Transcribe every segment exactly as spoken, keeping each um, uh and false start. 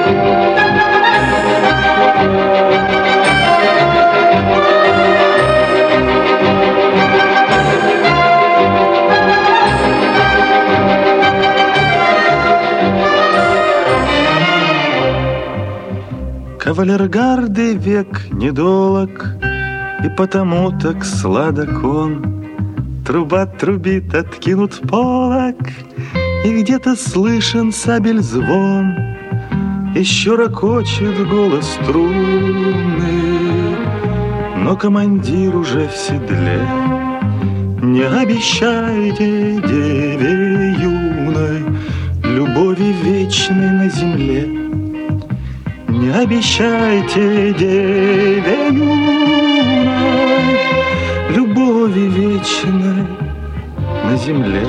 Кавалергарды век недолог, и потому так сладок он. Труба трубит, откинут полог, и где-то слышен сабель звон. Еще ракочет голос трубный, но командир уже в седле. Не обещайте деве юной любови вечной на земле. Не обещайте деве юной любови вечной на земле.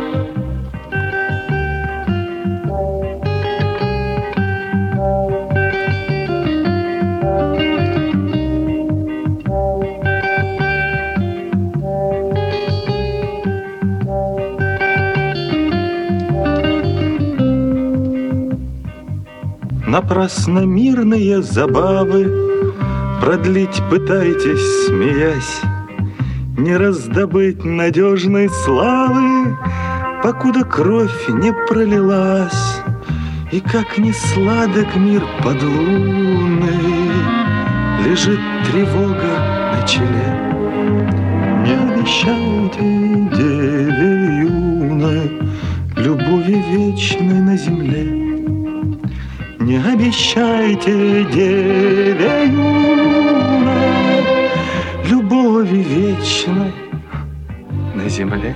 Напрасно мирные забавы продлить пытаетесь, смеясь, не раздобыть надежной славы, покуда кровь не пролилась. И как ни сладок мир подлунный, лежит тревога на челе. Не обещайте деве юной любови вечной на земле. Не обещайте деве юной любови вечной на земле.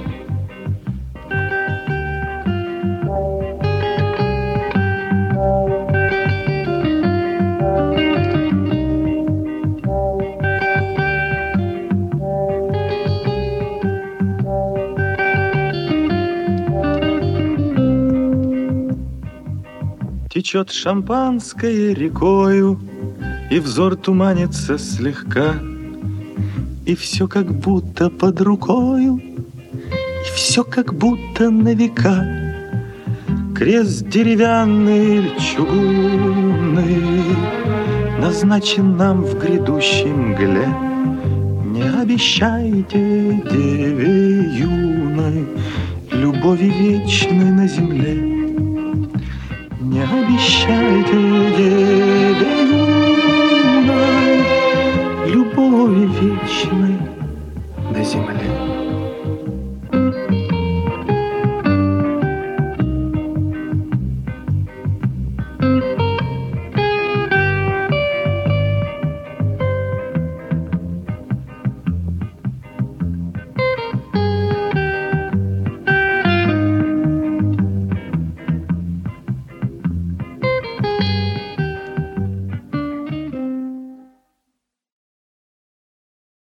Течет шампанское рекою, и взор туманится слегка, и все как будто под рукою, и все как будто на века. Крест деревянный или чугунный назначен нам в грядущей мгле. Не обещайте деве юной любови вечной на земле. Не обещайте деве юной любови вечной на земле.